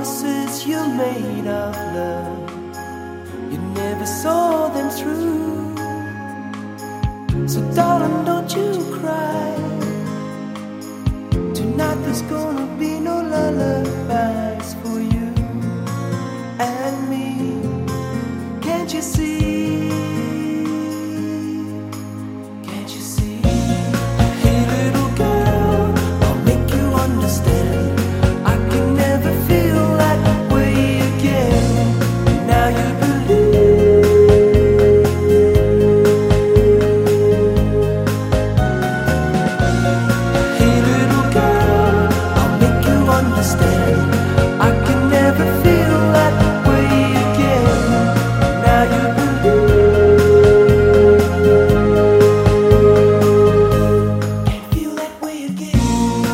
promises you made of love, you never saw them through. So darling, don't you cry. Tonight there's gonna be no lullabies for you and me. Can't you see? Can't you see? Hey little girl, I'll make you understand. I can never feel that way again. Now you believe. Hey little girl, I'll make you understand. I can never feel that way again. Now you believe. Can't feel that way again.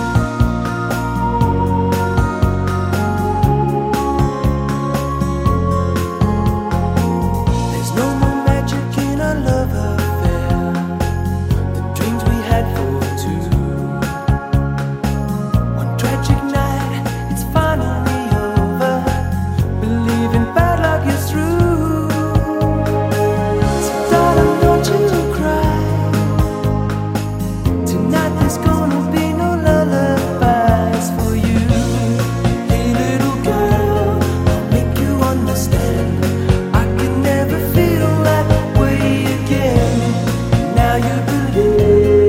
There's no more magic in our love affair. The dreams we had for two. One tragic night, it's finally over. Believing bad luck is through. So darling, don't you cry. Tonight there's gonna be no lullabies for you. Hey little girl, I'll make you understand. I can never feel that way again. Now you believe.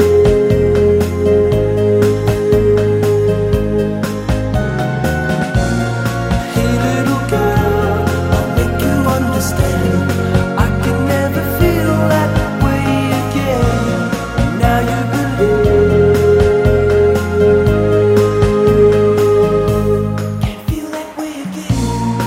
Hey little girl, I'll make you understand. I can never feel that way again. Now you believe. Can't feel that way again.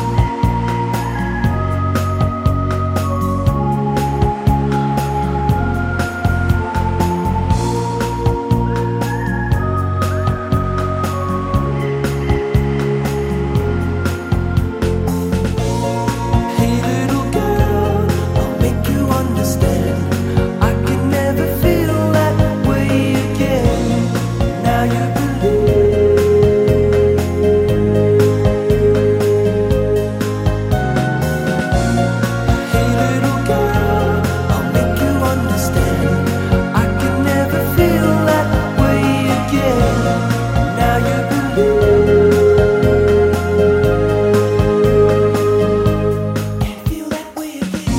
Hey little girl, I'll make you understand. I can never feel that way again. Now you believe. Hey little girl, I'll make you understand. I can never feel that way again. Now you believe. Can't feel that way again.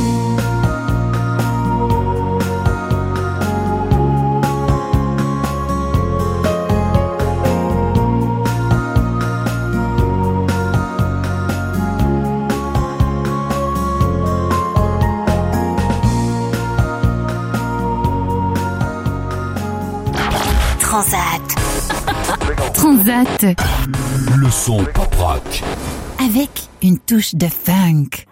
Transat. Transat. Le son pop rock. Avec une touche de funk.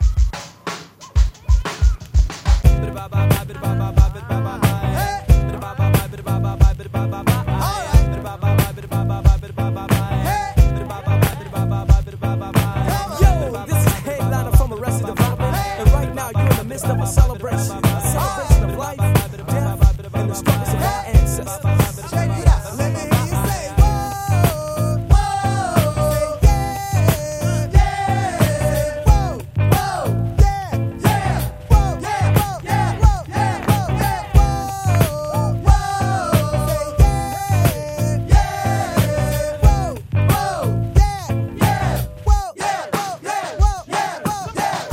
Yo, this is Headliner from Arrested Development, and right now you're in the midst of a celebration of life, death, and the struggles of our ancestors. Check it out, let me hear you say, whoa, whoa, yeah, yeah, whoa, whoa, yeah, yeah, whoa, yeah, whoa, yeah, whoa, yeah, whoa, yeah, whoa, whoa, yeah, yeah, whoa, whoa, yeah, yeah, whoa, yeah, whoa, yeah, whoa, yeah, whoa, yeah.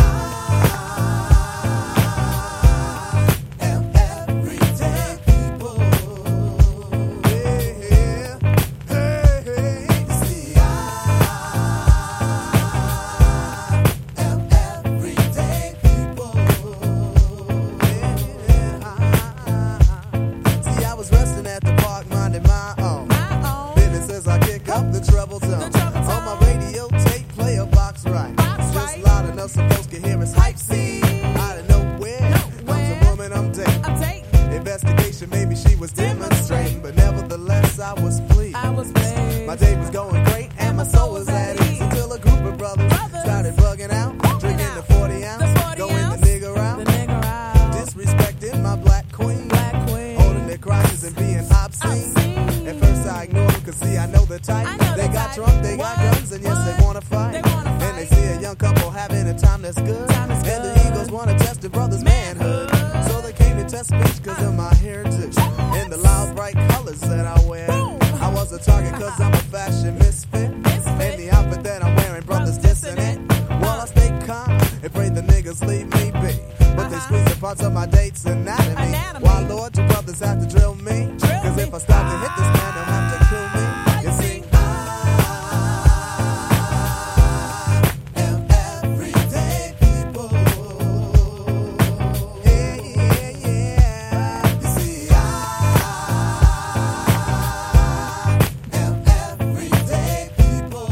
the type. They got drunk, they got guns, and yes, they wanna fight. the brother's manhood. So they came to test speech cause of my heritage and the loud bright colors that I wear. I was a target cause I'm a fashion misfit, and the outfit that I'm wearing, brothers dissing it. While I stay calm and pray the niggas leave me be, but they squeeze the parts of my date's anatomy. Why, Lord, you brothers have to drill me? Cause if I stop to hit this man, they'll have to kill me. You see, I am everyday people. Yeah, yeah, yeah. You see, I am everyday people.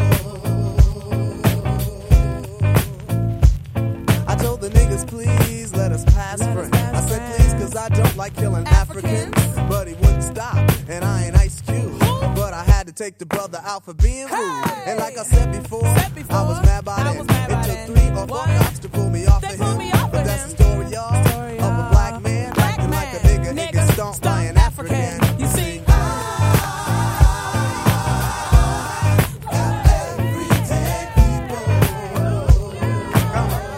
I told the niggas, please let us pass friends. I said please cause I don't like killing Africans. But he wouldn't stop, and I ain't Ice Cube. But I had to take the brother out for being rude. And like I said before, I was mad by then. It took 3 or 4 cops to pull me off of him. But that's the story, y'all, of a black man acting like a nigga who gets stomped by an African. You see, everyday people. Come on.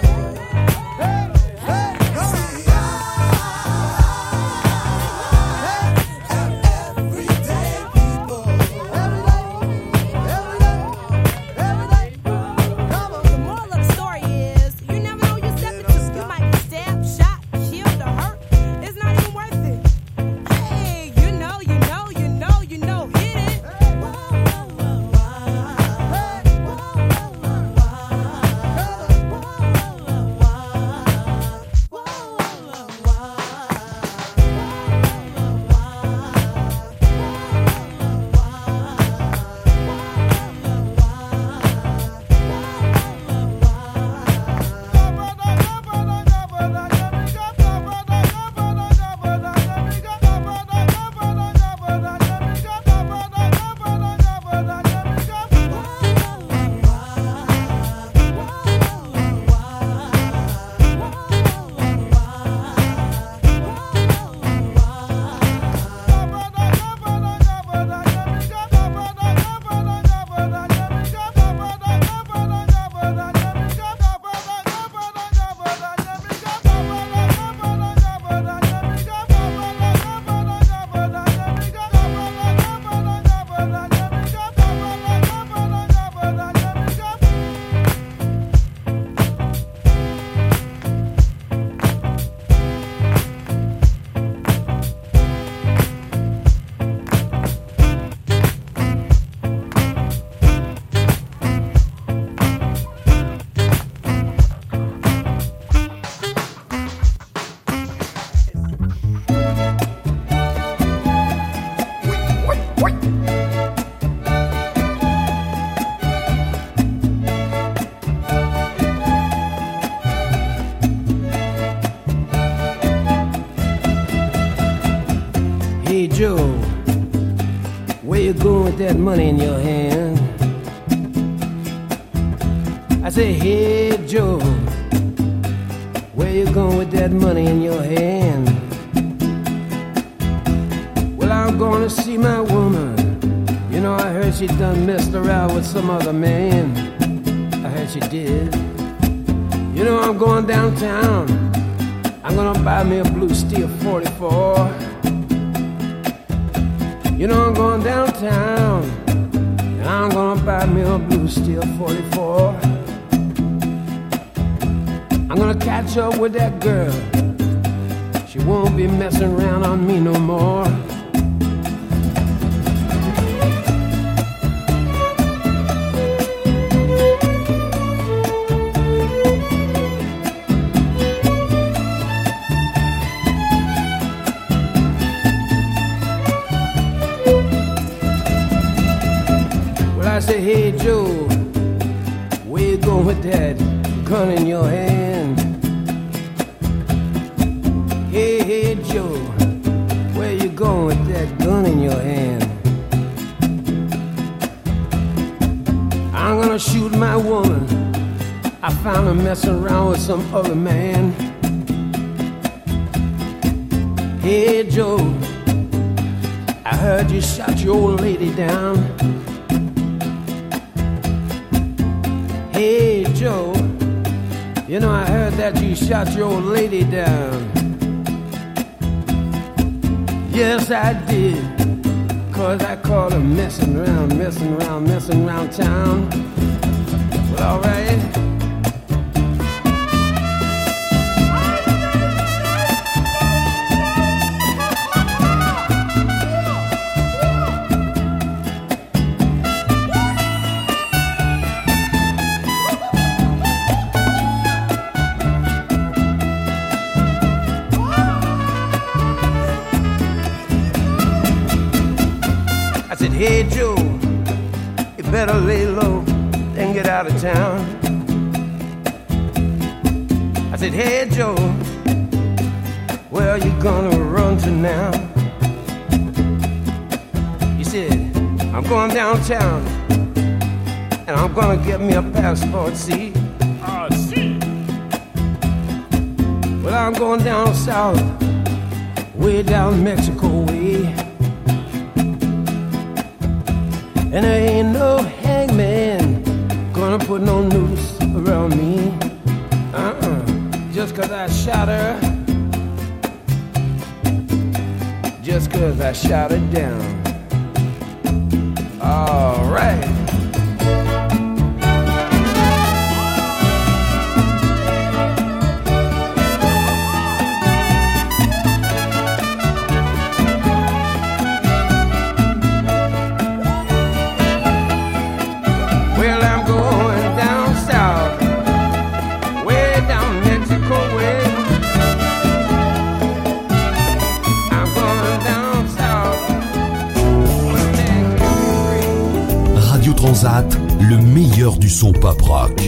Hey Joe, where you going with that money in your hand? I say, hey Joe, where you going with that money in your hand? Well, I'm gonna see my woman. You know, I heard she done messed around with some other man. I heard she did. You know, I'm going downtown. I'm gonna buy me a blue steel 44. You know, I'm going downtown, and I'm gonna buy me a blue steel 44. I'm gonna catch up with that girl. She won't be messing around on me no more. I say, hey Joe, where you going with that gun in your hand? Hey Joe, where you going with that gun in your hand? I'm gonna shoot my woman. I found her messing around with some other man. Hey Joe, I heard you shot your old lady down. Hey Joe, You know, I heard that you shot your old lady down. Yes, I did. 'Cause I caught her messing around town. Well, all right. Hey Joe, you better lay low and get out of town. I said, hey Joe, where are you gonna run to now? He said, I'm going downtown and I'm gonna get me a passport, see? See. Well, I'm going down south, way down Mexico way. And there ain't no hangman gonna put no noose around me. Just 'cause I shot her. Just 'cause I shot her down. All right. Transat, le meilleur du son pop rock.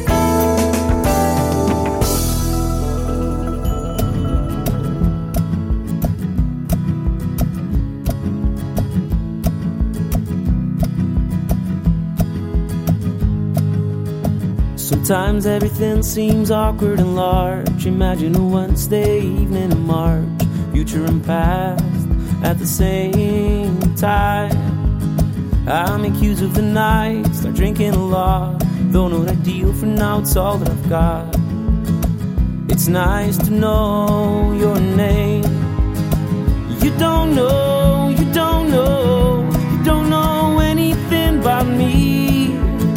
Sometimes everything seems awkward and large. Imagine a Wednesday evening in March, future and past at the same time. I make use of the night, start drinking a lot. Don't know what I deal for now, it's all that I've got. It's nice to know your name. You don't know, you don't know, you don't know anything about me.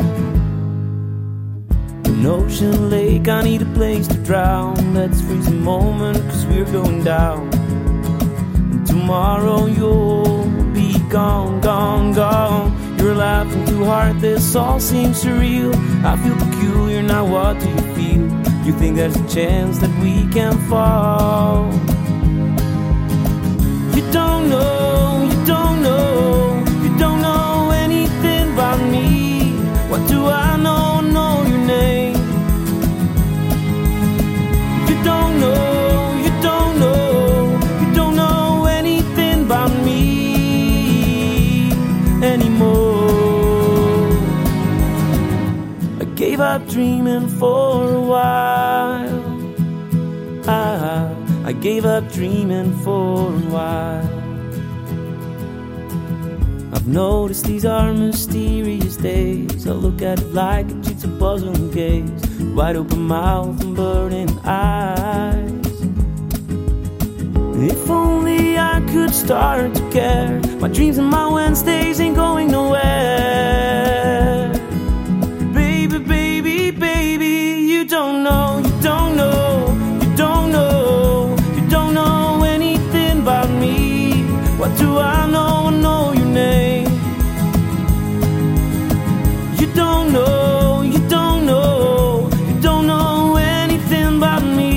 An ocean lake, I need a place to drown. Let's freeze a moment, 'cause we're going down. And tomorrow you'll be gone, gone, gone. You're laughing too hard, this all seems surreal. I feel peculiar, now what do you feel? You think there's a chance that we can fall? You don't know, you don't know, you don't know anything about me. What do I know? Know your name. You don't know, you don't know, you don't know anything about me anymore. I gave up dreaming for a while. I gave up dreaming for a while. I've noticed these are mysterious days. I look at it like a jigsaw puzzle and gaze. Wide open mouth and burning eyes. If only I could start to care. My dreams and my Wednesdays ain't going nowhere. Baby, baby, baby, you don't know, you don't know, you don't know, you don't know anything about me. What do I know? I know your name. You don't know, you don't know, you don't know anything about me.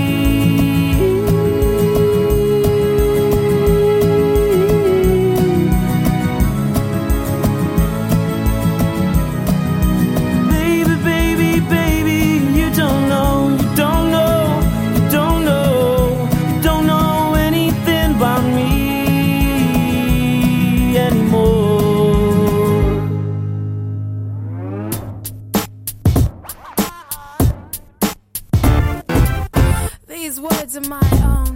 Of my own.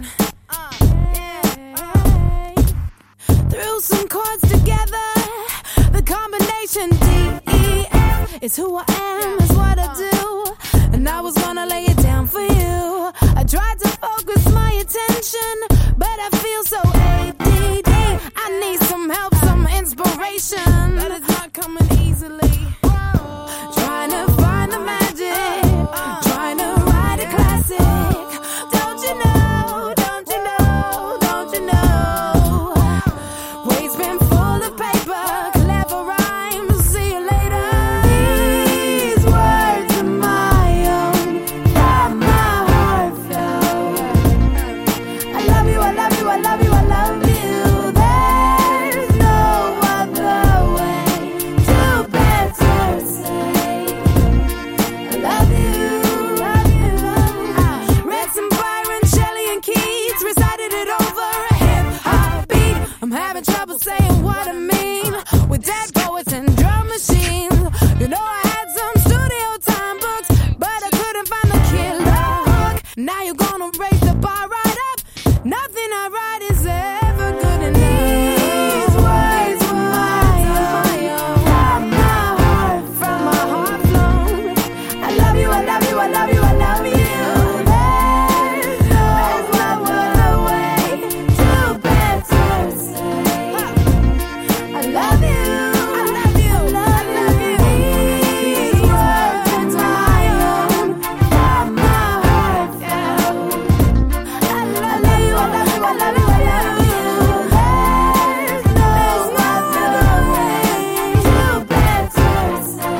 Threw some chords together. The combination D-E-F is who I am, is what I do. and I was gonna lay it down for you. I tried to focus my attention, but I feel so ADD. I need some help, some inspiration, but it's not coming easily. Trying to find the magic, trying to write a classic. Don't you know, don't you know, don't you know? Wade's been full of paper, clever rhymes, see you later. These words are my own, from my heart flow. I love you, I love you, I love you, I love you. There's no other way to better say I love you, love you, love you. Read some Byron, Shelley and Keats, recited it over a hip-hop beat. I'm having trouble saying what I mean with dead poets and drum machines. You know I had some studio time books, but I couldn't find the killer hook. Now you're gonna raise the bar right up. Nothing I write is ever good enough. These words were my own, from my heart flown. I love you, I love you, I love you, I love you. There's no other way to better say I love you, I love you, I love you. These words are my own, from my heart flown. I love you, I love you, I love you, I love you. There's no other way to better say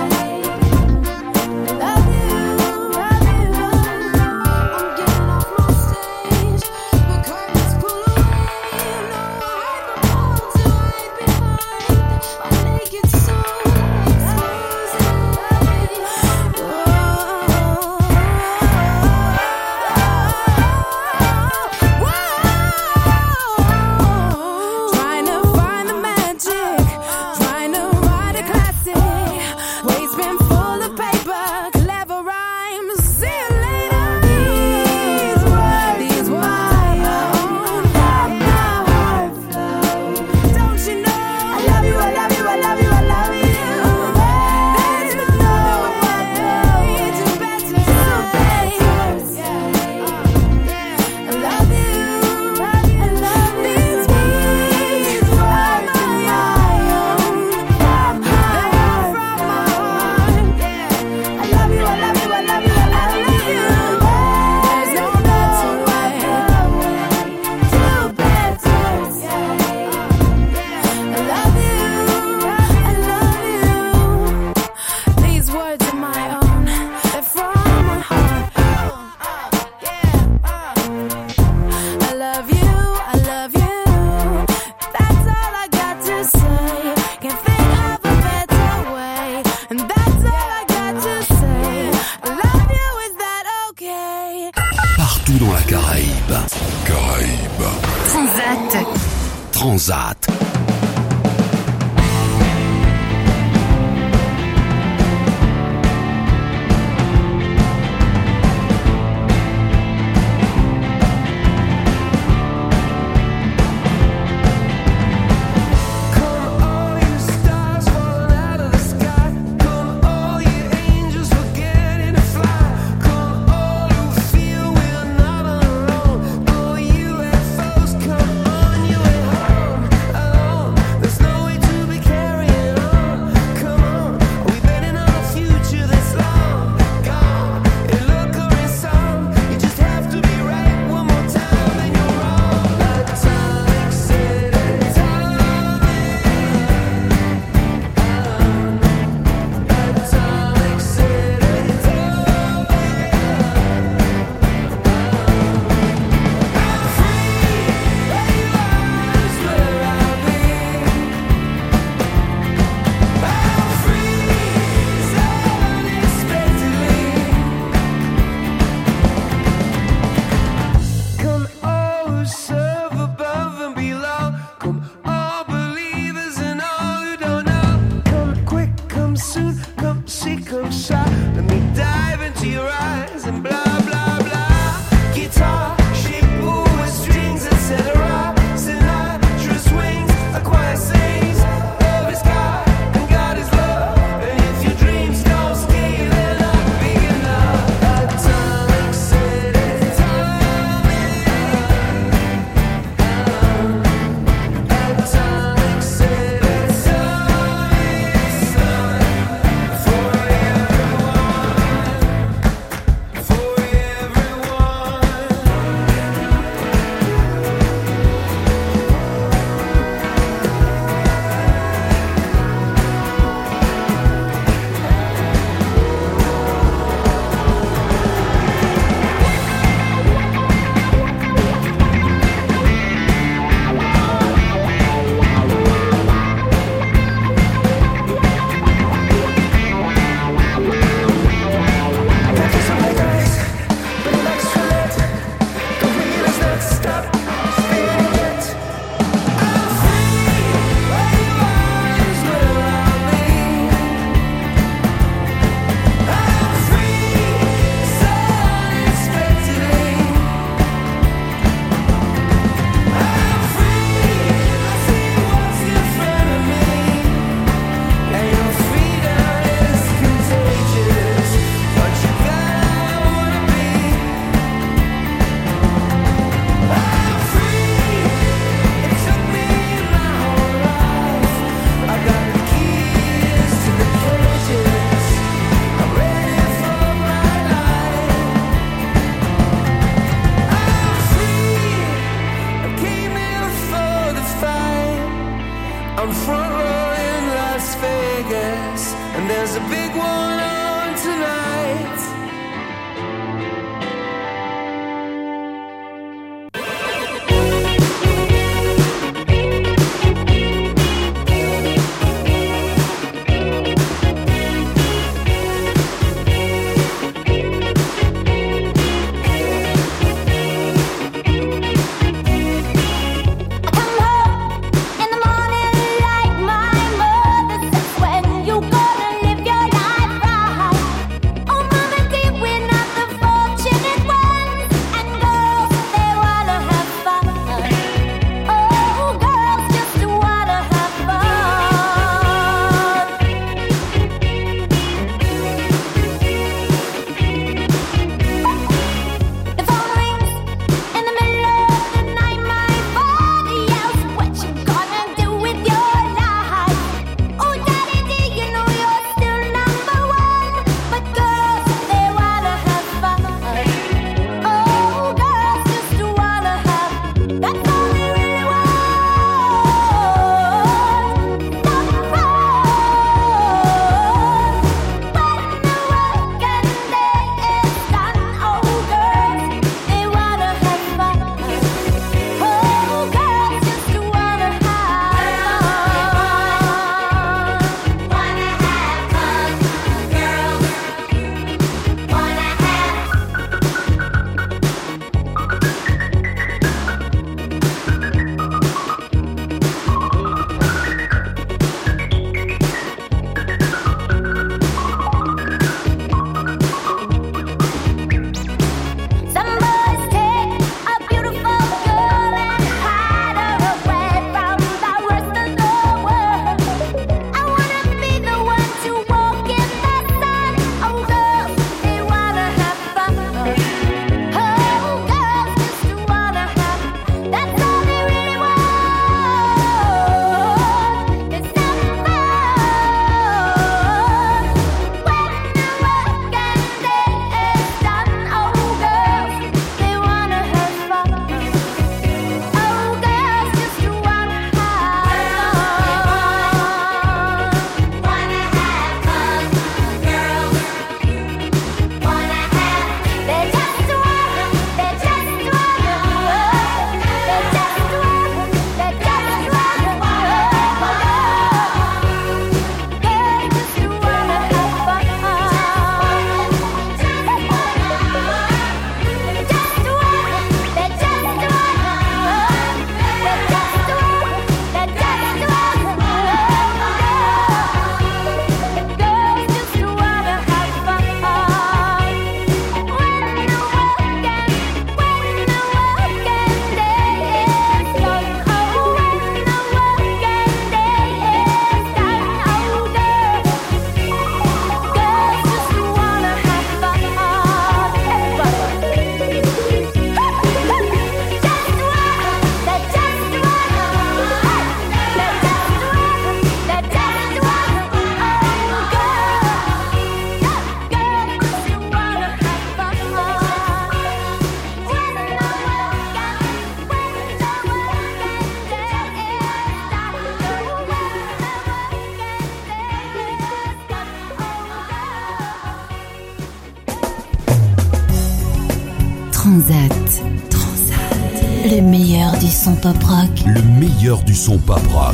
I love you, love you. I'm getting off my stage, the curtains pull away. No, I don't want to hide behind my naked soul. Trying to find the magic, trying to write a classic. Wade's been full of paper, clever rhymes. See you later. These words my own, from my heart flow. Don't you know? I love you, I love you, I love you, I love you. There's no way to better say I love you, I love these words are my own, from my heart. I love you, I love you, I love you, I love you. There's no better way to better say I love you, I love you. These words are my own, they're from my heart. I love you, I love you. That's all I got to say. Can't think of a better way, and that's all I got to say. I love you, is that okay? Partout dans la Caraïbe. Caraïbe. Transat. Transat. Come all you stars falling out of the sky. Come all you angels forgetting to fly. Come all who feel we're not alone. All UFOs, come on your way home. Transat. Le meilleur du son pop rock. Le meilleur du son pop rock.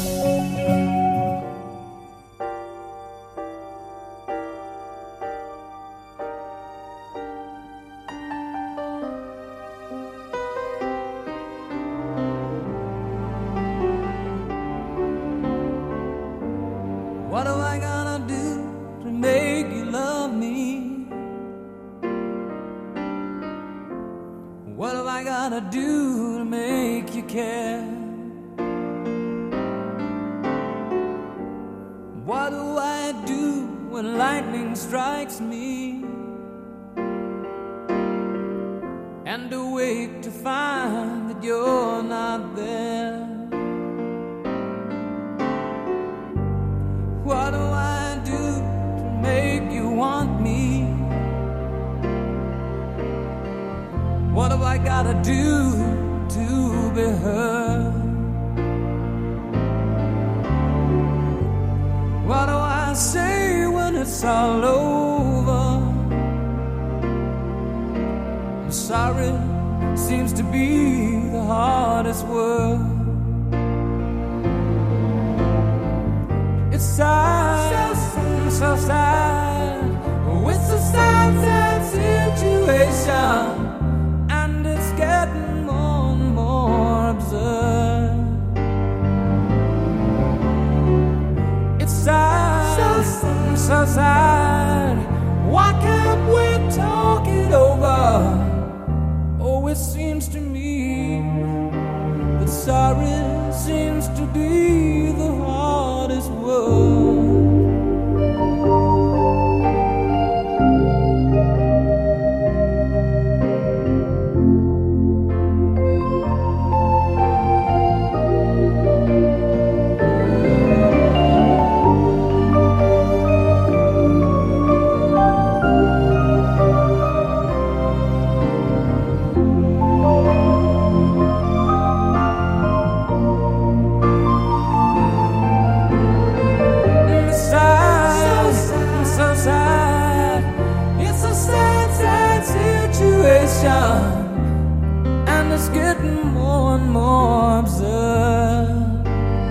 What am I gonna do to make you love me? What have I gotta do to make you care? What do I do when lightning strikes me? And awake to find that you're not there. What do I do to make you want me? What have I gotta do to be heard? What do I say when it's all over? I'm sorry seems to be the hardest word. It's sad, so sad. Oh, it's a sad, sad situation. And it's getting more and more absurd. It's sad, so sad. Why can't we talk it over? Oh, it seems to me that sorry seems to be the hardest word. And it's getting more and more absurd.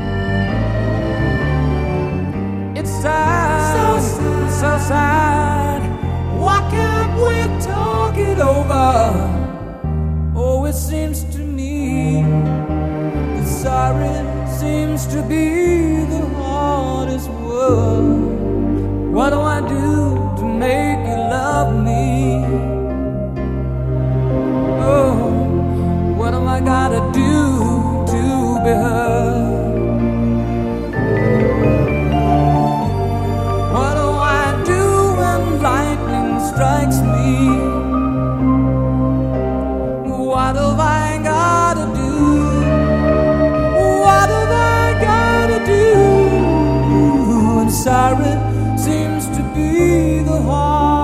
It's sad, so sad. Why can't we talk it over? Oh, it seems to me that sorry seems to be the hardest word. What do I do to make you love me? What am I gotta do to be heard? What do I do when lightning strikes me? What have I gotta do? What have I gotta do? And sorry seems to be the heart.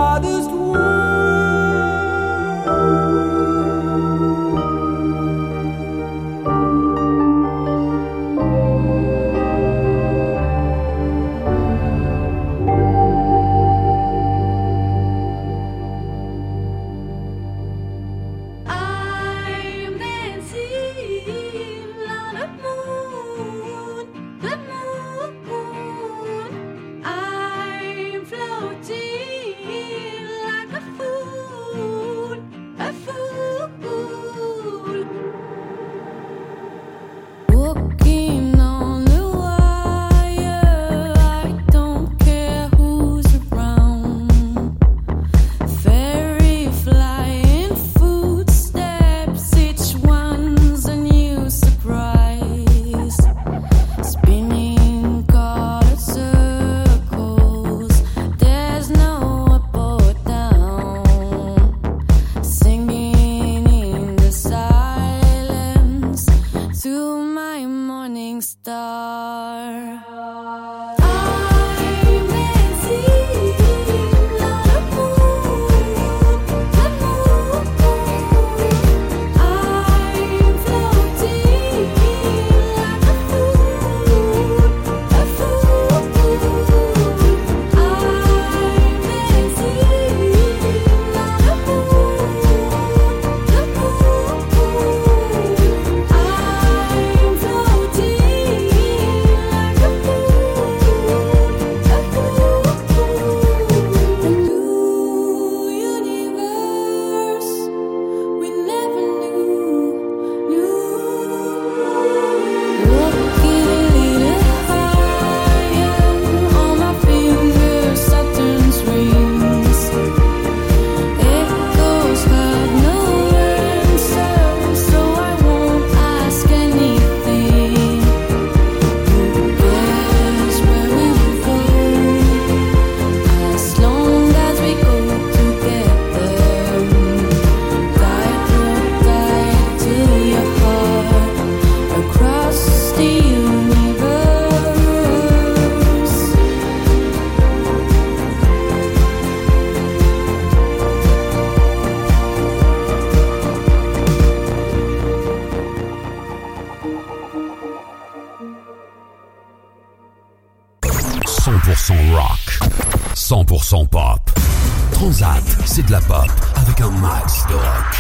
100% pop. Transat, c'est de la pop avec un max de rock.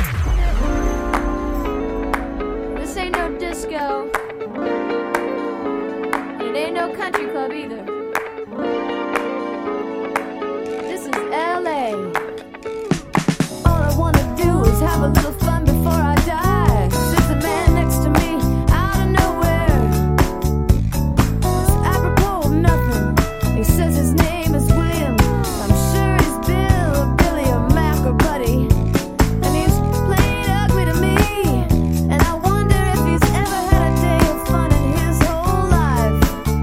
This ain't no disco. It ain't no country club either. This is LA. All I wanna do is have a little fun before I die. There's a man next to me out of nowhere. It's apropos of nothing. He says his name is William. I'm sure he's Bill or Billy or Mac or Buddy. And he's plain ugly to me. And I wonder if he's ever had a day of fun in his whole life.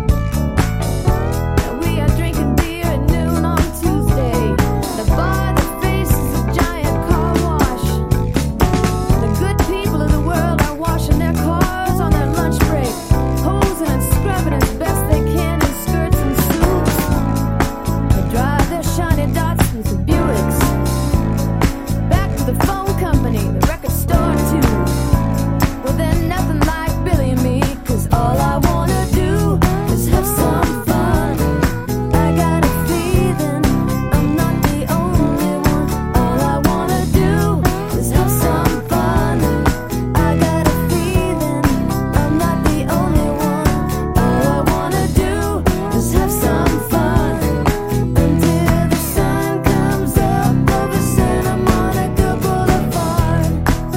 And we are drinking beer at noon on Tuesday. The bar that faces a giant car wash. The good people of the world are washing their cars on their lunch break, hosing and scrubbing as best they can in skirts and suits. They drive their shiny Datsuns and Buicks back to the phone company, the record store too. Well, they're nothing like Billy and me, 'cause all I wanna do is have some fun. I got a feeling I'm not the only one. All I wanna do is have some fun. I got a feeling I'm not the only one. All I wanna do is have some fun until the sun comes up over Santa Monica Boulevard.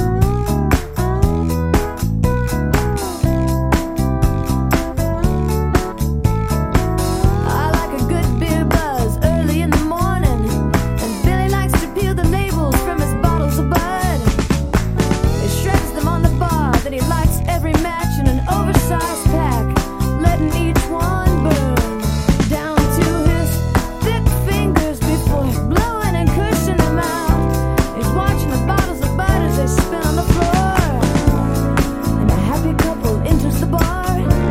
I like a good beer buzz early in the morning, and Billy likes to peel the labels from his bottles of Bud. He shreds them on the bar, then he lights every match in an oversized pack, letting each one burn down to his thick fingers before blowing and cushing them out. He's watching the bottles of Bud as they spin on the floor, and a happy couple enters the bar,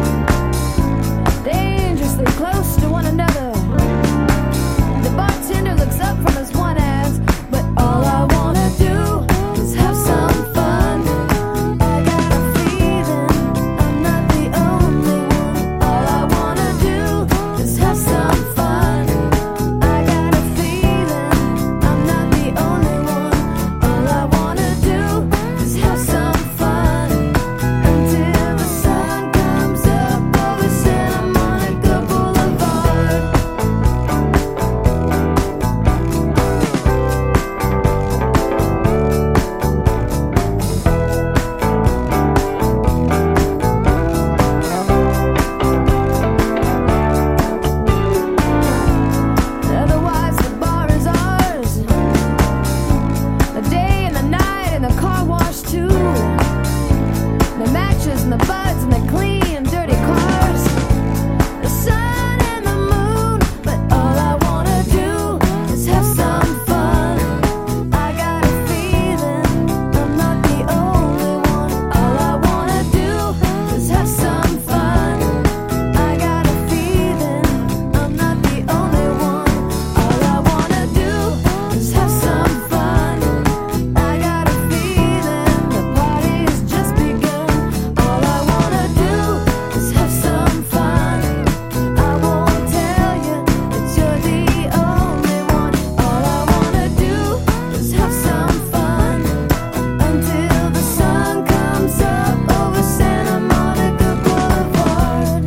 dangerously close to one another. The bartender looks up from his one ass, but all I wanna do is have some fun. I got a feeling I'm not the only one. All I wanna do is have some fun. I got a feeling I'm not the only one. All I wanna do is have some fun until the sun comes up over Santa Monica Boulevard. Otherwise the bar is ours, the day and the night and the car wash too. The matches and the buds and the clean dirty cars, the sun and the moon, but all I wanna do is have some fun. I got a feeling I'm not the only one. All I wanna do is have some fun. I got a feeling I'm not the only one. All I wanna do is have some fun. I got a feeling the party's just begun. All I wanna do is have some fun. I won't tell you that you're the only one. All I wanna do is have some fun until the sun comes up over Santa Monica Boulevard.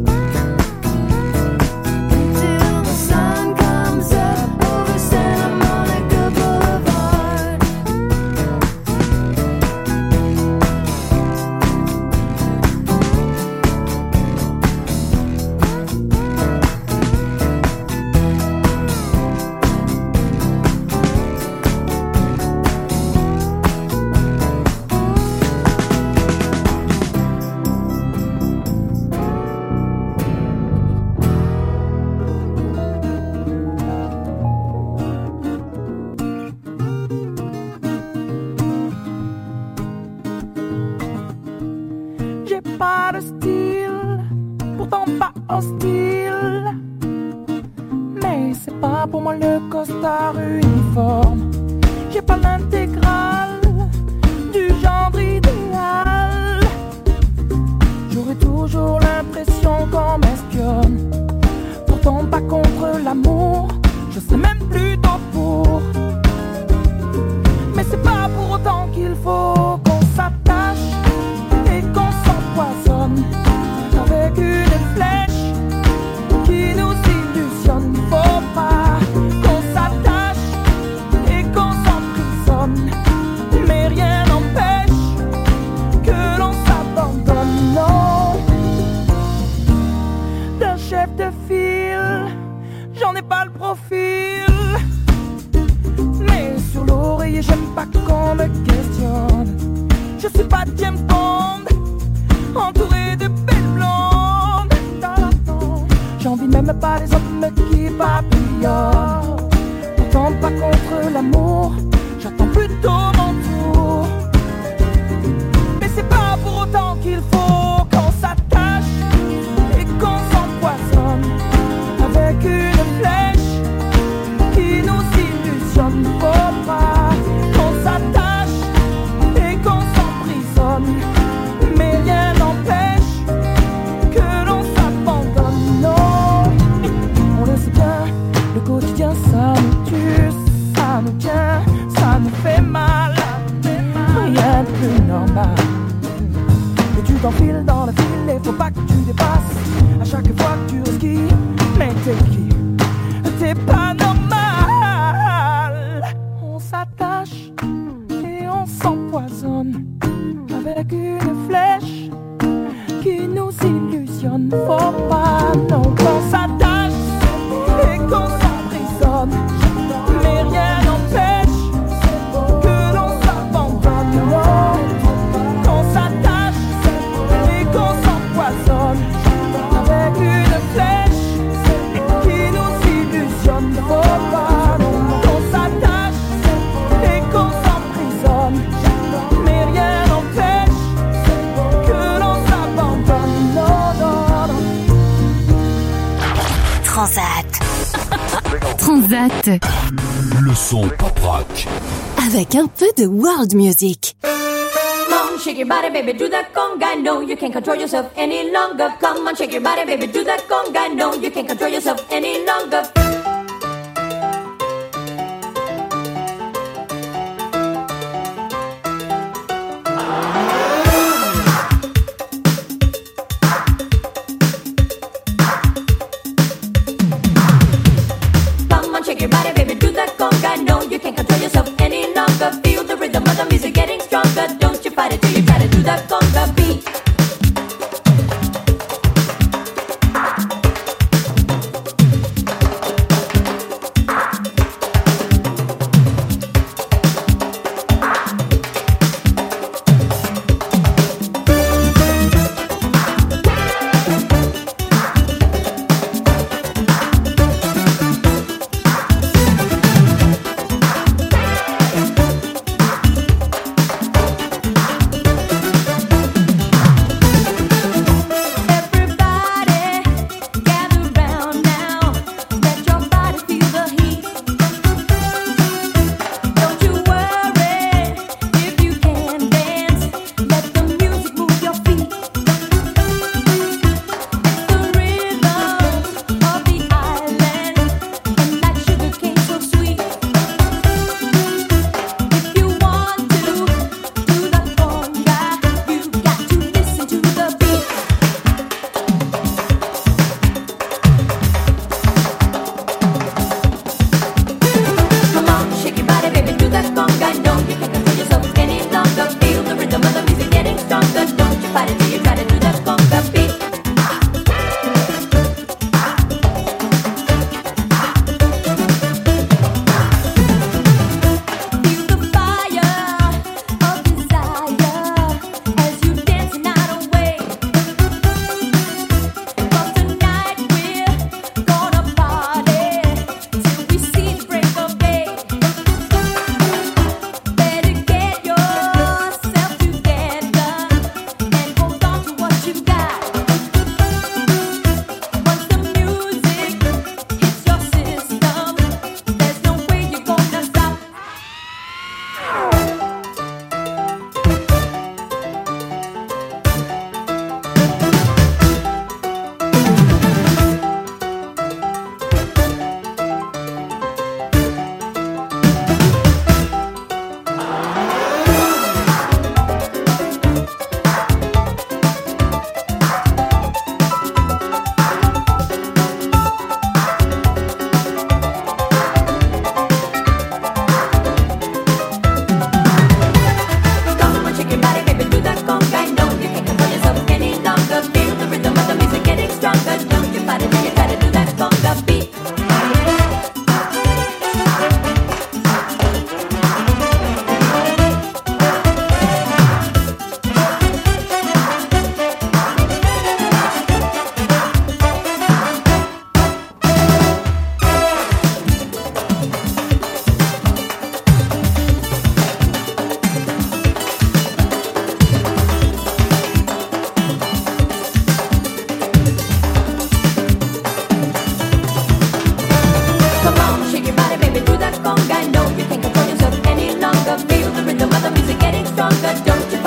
Until the sun comes up over Santa Monica Boulevard. J'ai pas de style, pourtant pas hostile. Mais c'est pas pour moi le costard uniforme. J'ai pas l'intégrale du genre idéal. J'aurais toujours l'impression qu'on m'espionne. Pourtant pas contre l'amour, papillon. Pourtant pas contre l'amour, j'attends plutôt mon tour. Mais c'est pas pour autant qu'il faut qu'on s'attache et qu'on s'empoisonne avec une flèche qui nous illusionne. Faut pas qu'on s'attache et qu'on s'emprisonne, mais rien n'empêche que l'on s'abandonne. Non, on le sait bien, le quotidien ça nous tue, ça nous tient, ça nous fait mal. Rien de plus normal. Et tu t'enfiles dans la file et faut pas que tu dépasses à chaque fois que tu risques. Mais t'es qui? T'es pas normal. On s'attache et on s'empoisonne avec une flèche qui nous illusionne. Faut pas non qu'on s'attache et qu'on s'emprisonne, mais rien n'empêche que l'on s'abandonne. Non, qu'on s'attache et qu'on s'empoisonne avec une flèche qui nous illusionne. Faut pas non qu'on s'attache et qu'on s'emprisonne, mais rien n'empêche que l'on s'abandonne. Non, non, non. Transat. Transat. Le son pop rock. Avec un peu de world music. Come on, shake your body, baby, do that conga. No, you can't control yourself any longer. Come on, shake your body, baby, do that conga. No, you can't control yourself any longer. Come on, shake your body, baby, do that conga. No, you can't control yourself any longer. Feel the rhythm of the music getting stronger. Don't you fight it till you try to do that conga beat.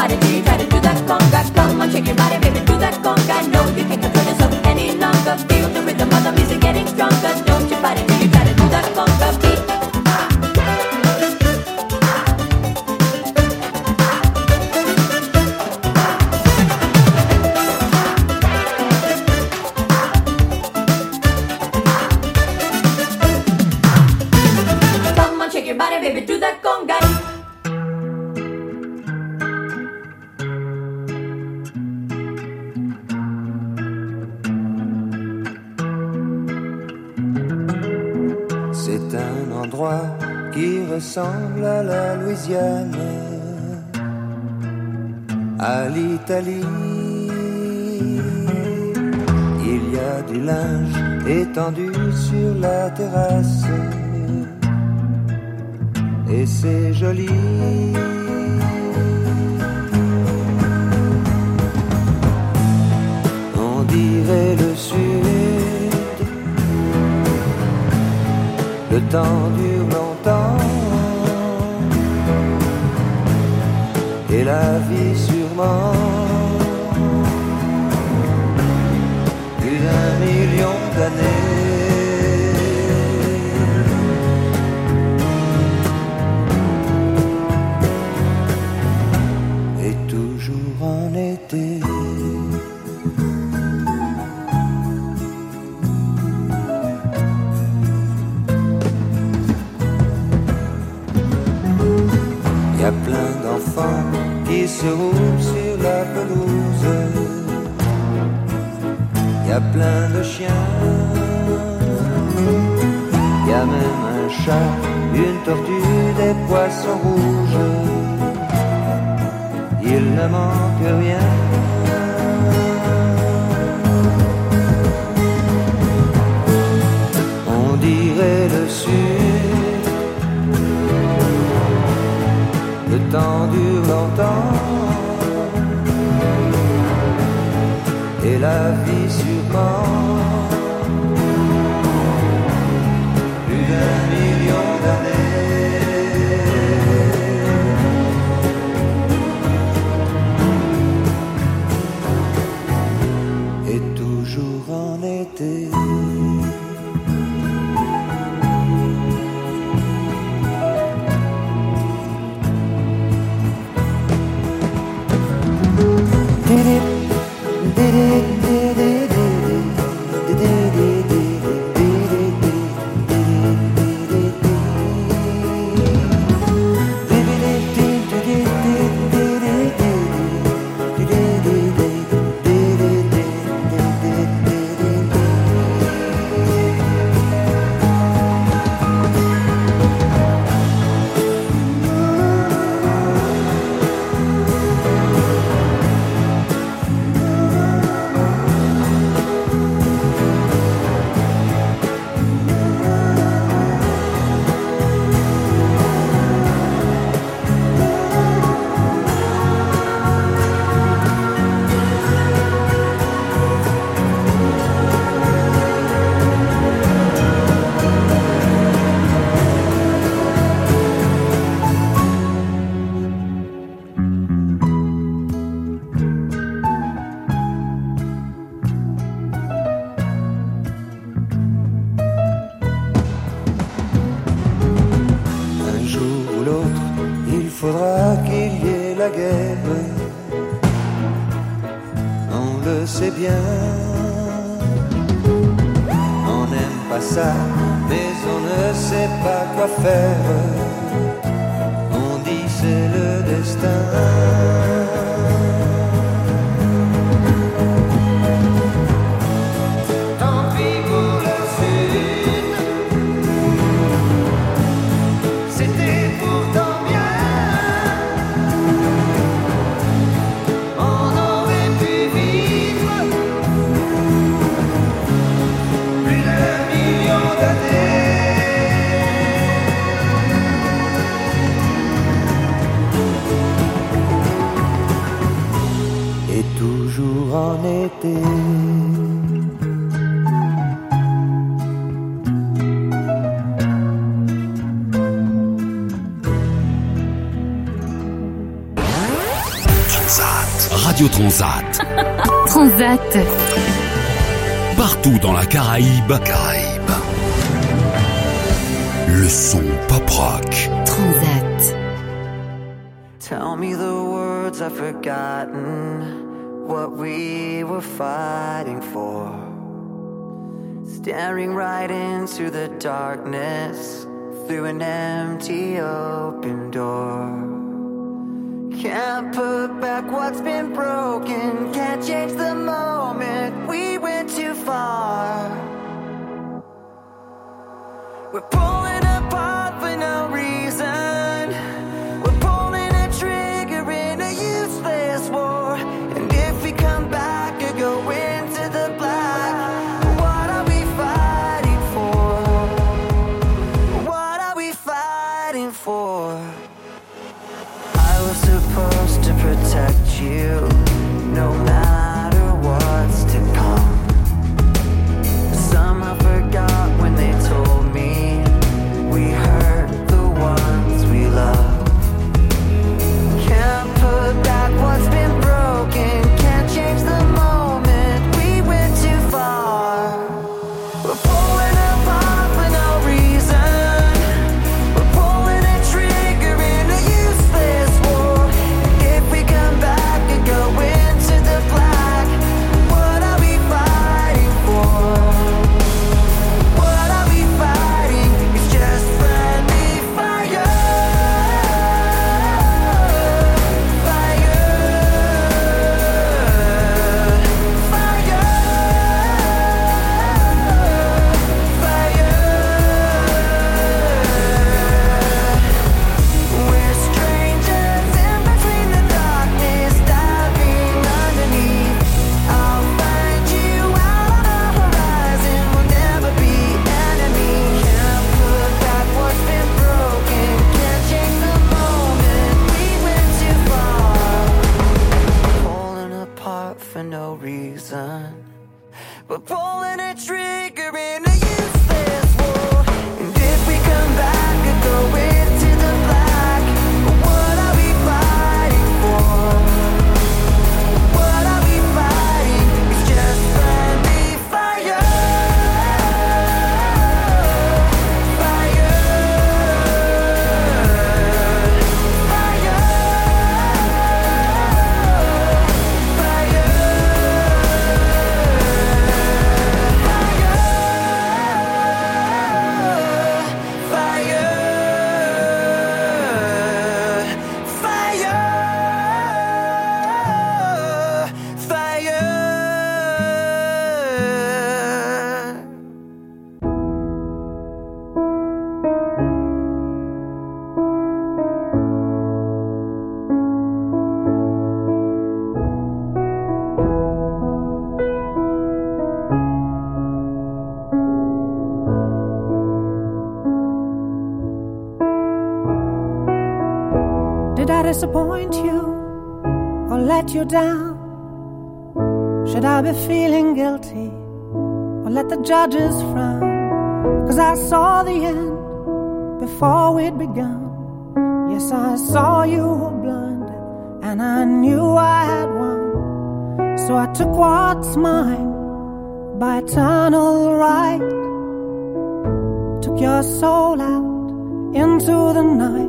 body till you try to do that conga. Come on, shake your body, baby, do that conga. No, you can't control yourself any longer. Feel the rhythm of the music getting stronger. Don't you fight it till you try to do that conga beat. Shake your body, baby, do that conga. C'est un endroit qui ressemble à la Louisiane, à l'Italie. Il y a du linge étendu sur la terrasse. Et c'est joli. On dirait le sud. Le temps dure longtemps. Et la vie sûrement. Plus d'1 million d'années. En été, il y a plein d'enfants qui se roulent sur la pelouse. Il y a plein de chiens. Il y a même un chat, une tortue, des poissons rouges. Il ne manque rien. On dirait le sud. Le temps dure longtemps. Et la vie sûrement. Plus d'1 million d'années. En été. faudra qu'il y ait la guerre. On le sait bien. On n'aime pas ça, mais on ne sait pas quoi faire. On dit c'est le destin. En été. Transat. Radio Transat. Transat. Partout dans la Caraïbe. Le son pop rock. Transat. Tell me the words I've forgotten, what we were fighting for. Staring right into the darkness, through an empty open door. Can't put back what's been broken, can't change the moment, we went too far. We're pulling apart for no reason, we're pulling a trigger in a useless war. And if we come back or go into the black, what are we fighting for? What are we fighting for? I was supposed to protect you, no matter what's to come. Somehow forgot when they told me we hurt the ones we love. Can't put back what's been broken, can't change the moment, we went too far. We're pulling apart for no reason, we're pulling a trigger in a useless war. And if we come back and go into the black, what are we fighting for? What are we fighting? It's just friendly fire. Fire. Fire. Fire. We're strangers in between the darkness, diving underneath. I'll find you out on the horizon, we'll never be enemies. Can't put back what's been broken, can't change the moment, we went too far. Pulling apart for no reason, we're pulling a trigger in a useless war. And if we come back and go into the black, what are we fighting for? What are we fighting? It's just friendly fire. Fire. Fire. Did I disappoint you or let you down? Should I be feeling guilty or let the judges frown? 'Cause I saw the end before we'd begun. Yes, I saw you were blinded and I knew I had won. So I took what's mine by eternal right, took your soul out into the night.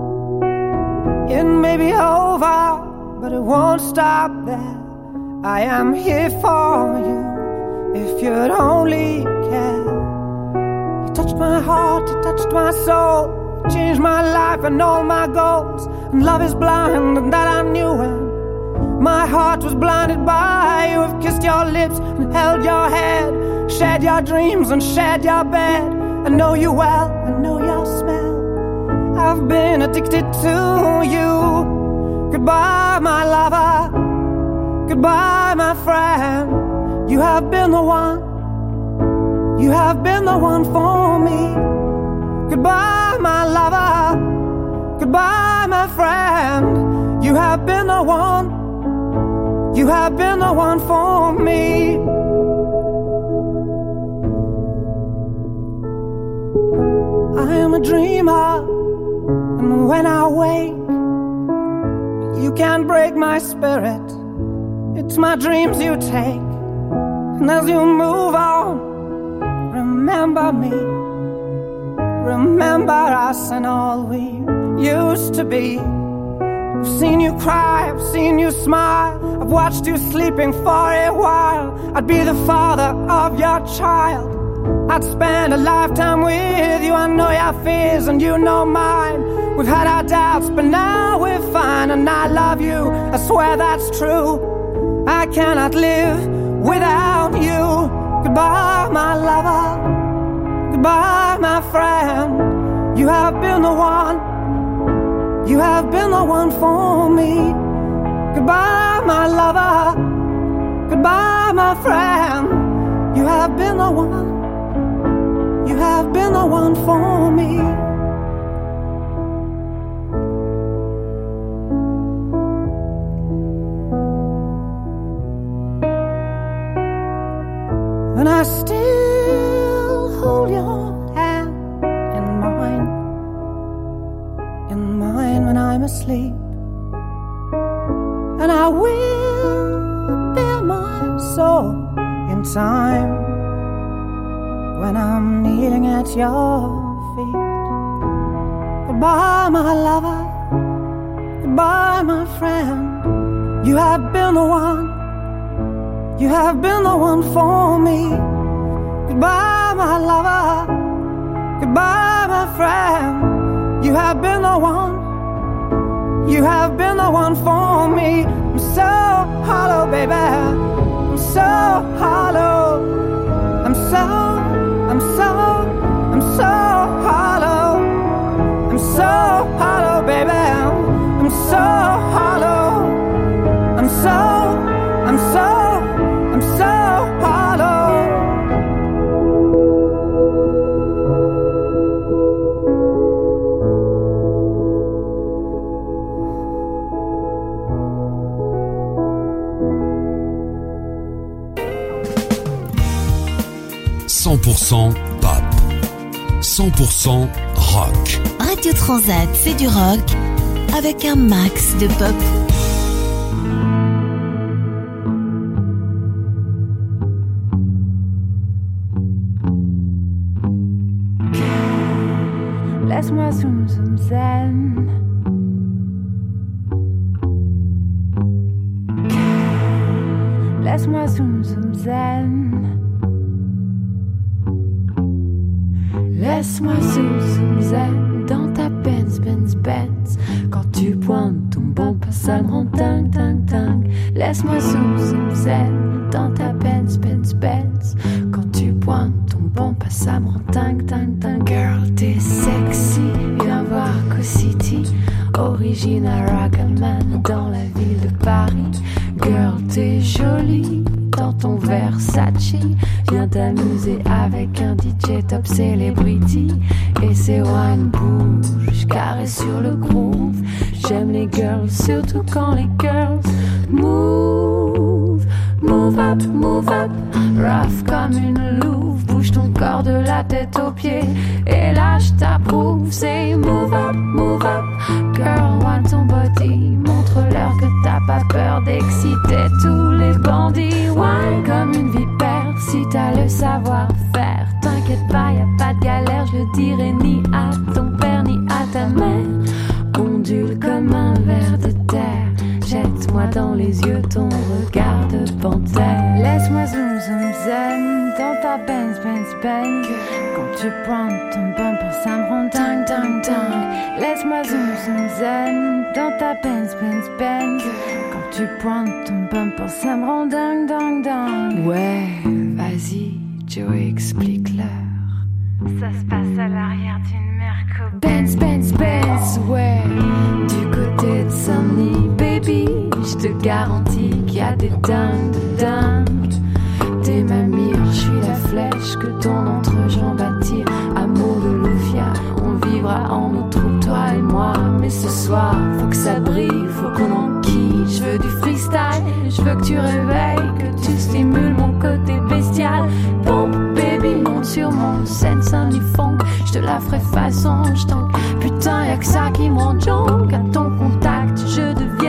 It may be over, but it won't stop there. I am here for you, if you'd only care. You touched my heart, you touched my soul, changed my life and all my goals. And love is blind, and that I knew when my heart was blinded by you. Have kissed your lips and held your head, shared your dreams and shared your bed. I know you well, I know your smell, I've been addicted to you. Goodbye, my lover. Goodbye, my friend. You have been the one. You have been the one for me. Goodbye, my lover. Goodbye, my friend. You have been the one. You have been the one for me. I am a dreamer, and when I wake, You can't break my spirit. It's my dreams you take. And as you move on, remember me. Remember us and all we used to be. I've seen you cry, I've seen you smile, I've watched you sleeping for a while. I'd be the father of your child. I'd spend a lifetime with you. I know your fears and you know mine. We've had our doubts, but now we're fine. And I love you, I swear that's true. I cannot live without you. Goodbye, my lover. Goodbye, my friend. You have been the one. You have been the one for me. Goodbye, my lover. Goodbye, my friend. You have been the one. You have been the one for me. And I still hold your hand in mine when I'm asleep. And I will bear my soul in time when I'm kneeling at your feet. Goodbye, my lover. Goodbye, my friend. You have been the one. You have been the one for me. Goodbye, my lover. Goodbye, my friend. You have been the one. You have been the one for me. I'm so hollow, baby. I'm so hollow. I'm so hollow. I'm so hollow, baby. I'm so hollow. I'm so hollow. 100% pop, 100% rock. Radio Transat, c'est du rock avec un max de pop. Laisse-moi zoom zoom zen. Laisse-moi zoom zoom zen. Laisse-moi zoom zoom zen dans ta Benz Benz Benz. Quand tu pointes ton bumper, ça me rend dingue dingue dingue. Laisse-moi zoom zoom zen dans ta Benz Benz Benz. Quand tu pointes ton bumper, ça me rend dingue dingue dingue. Girl, t'es sexy, viens voir Co-City. Original Rocketman dans la ville de Paris. Girl, t'es jolie dans ton Versace. Viens t'amuser avec un DJ top celebrity. Et c'est one bouge, carré sur le groove. J'aime les girls, surtout quand les girls move. Move up, rough comme une louve. Bouge ton corps de la tête aux pieds. Et là je t'approuve, c'est move up, girl, want ton body. Montre-leur que t'as pas peur d'exciter tous les bandits. Wine comme une vipère, si t'as le savoir-faire. T'inquiète pas, y a pas de galère, je le dirai ni à ton père ni à ta mère. Ondule comme un ver de terre. Jette-moi dans les yeux ton regard de panthère. Laisse-moi zoom zoom zen dans ta Benz Benz Benz. Quand tu prends ton bumper, ça me rend dingue dingue dingue. Laisse-moi zoom zoom zen dans ta Benz Benz Benz. Quand tu prends ton bumper, ça me rend dingue dingue dingue. Ouais, vas-y, Joe, explique-leur. Ça se passe à l'arrière d'une Merco Benz Benz Benz, ouais. Du côté de Saint-Denis, baby, je te garantis qu'il y a des dingues de dingues. T'es ma mire, je suis la flèche que ton entrejambe attire. Amour de Lufia, on vivra en nos troupes, toi et moi. Mais ce soir, faut que ça brille, faut qu'on enquille. Je veux du freestyle, je veux que tu réveilles, que tu stimules mon côté bestial. Pompe, baby, monte sur mon Seine-Saint-Denis funk. Je te la ferai façon, je tank. Putain, y'a que ça qui me rend jonque. À ton contact, je deviens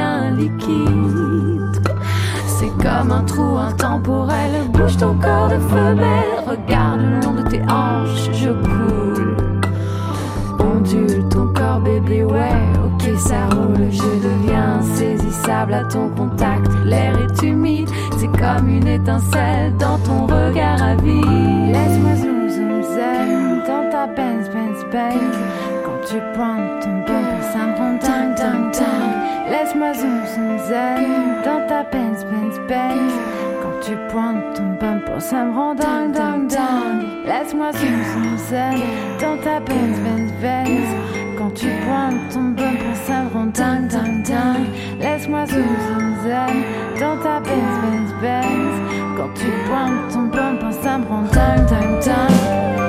liquide. C'est comme un trou intemporel. Bouge ton corps de femelle. Regarde le long de tes hanches, je coule. Ondule ton corps bébé, ouais, ok ça roule. Je deviens insaisissable à ton contact. L'air est humide, c'est comme une étincelle dans ton regard avide. Laisse-moi zoom zoom zen dans ta Benz Benz Benz. Quand tu prends ton bumper, ça me rend dingue dingue dingue. Laisse-moi zoom zoom zen dans ta Benz Benz Benz. Quand tu prends ton bumper, ça me rend dingue dingue dingue. Laisse-moi zoom zoom zen dans ta Benz Benz Benz. Quand tu prends ton bumper, ça me rend dingue dingue dingue. Laisse-moi zoom zoom zen dans ta Benz Benz Benz. Quand tu prends ton bumper, ça me rend dingue dingue dingue.